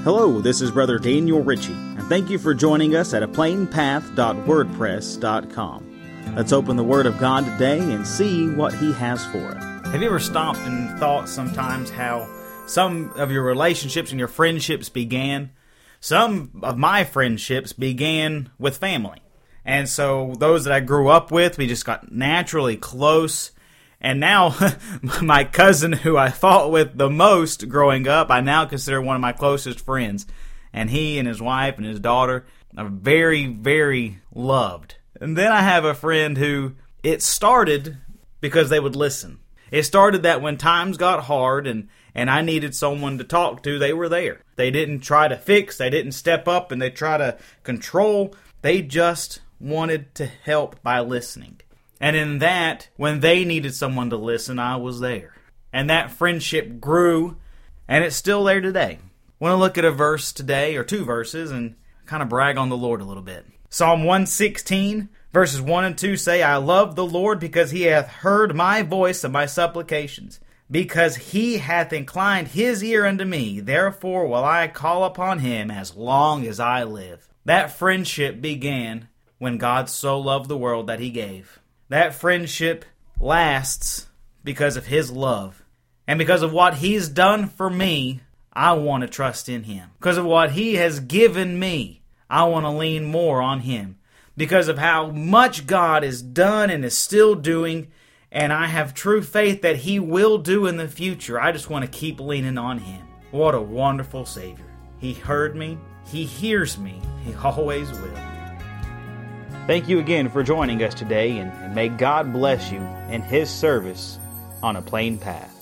Hello, this is Brother Daniel Ritchie, and thank you for joining us at aplainpath.wordpress.com. Let's open the Word of God today and see what He has for us. Have you ever stopped and thought sometimes how some of your relationships and your friendships began? Some of my friendships began with family. And so those that I grew up with, we just got naturally close. And now, my cousin who I fought with the most growing up, I now consider one of my closest friends. And he and his wife and his daughter are very, very loved. And then I have a friend who, it started because they would listen. It started that when times got hard and I needed someone to talk to, they were there. They didn't try to fix, they didn't step up and they try to control. They just wanted to help by listening. And in that, when they needed someone to listen, I was there. And that friendship grew, and it's still there today. I want to look at a verse today, or two verses, and kind of brag on the Lord a little bit. Psalm 116, verses 1 and 2 say, I love the Lord because He hath heard my voice of my supplications. Because He hath inclined His ear unto me, therefore will I call upon Him as long as I live. That friendship began when God so loved the world that He gave. That friendship lasts because of His love. And because of what He's done for me, I want to trust in Him. Because of what He has given me, I want to lean more on Him. Because of how much God has done and is still doing, and I have true faith that He will do in the future, I just want to keep leaning on Him. What a wonderful Savior. He heard me. He hears me. He always will. Thank you again for joining us today, and may God bless you in His service on A Plain Path.